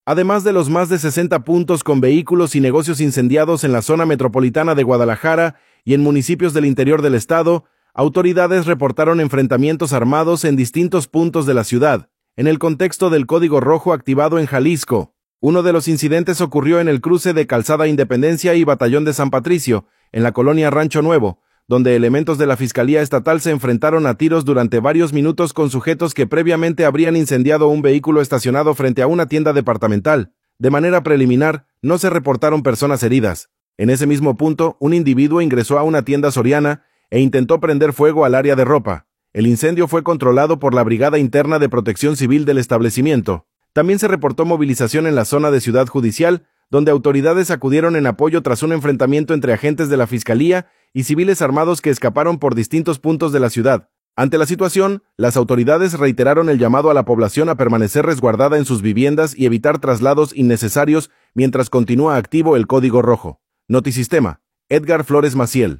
Además de los más de 60 puntos con vehículos y negocios incendiados en la zona metropolitana de Guadalajara y en municipios del interior del estado, autoridades reportaron enfrentamientos armados en distintos puntos de la ciudad, en el contexto del Código Rojo activado en Jalisco. Uno de los incidentes ocurrió en el cruce de Calzada Independencia y Batallón de San Patricio, en la colonia Rancho Nuevo, donde elementos de la Fiscalía Estatal se enfrentaron a tiros durante varios minutos con sujetos que previamente habrían incendiado un vehículo estacionado frente a una tienda departamental. De manera preliminar, no se reportaron personas heridas. En ese mismo punto, un individuo ingresó a una tienda soriana e intentó prender fuego al área de ropa. El incendio fue controlado por la Brigada Interna de Protección Civil del establecimiento. También se reportó movilización en la zona de Ciudad Judicial, donde autoridades acudieron en apoyo tras un enfrentamiento entre agentes de la Fiscalía y civiles armados que escaparon por distintos puntos de la ciudad. Ante la situación, las autoridades reiteraron el llamado a la población a permanecer resguardada en sus viviendas y evitar traslados innecesarios mientras continúa activo el Código Rojo. Notisistema. Edgar Flores Maciel.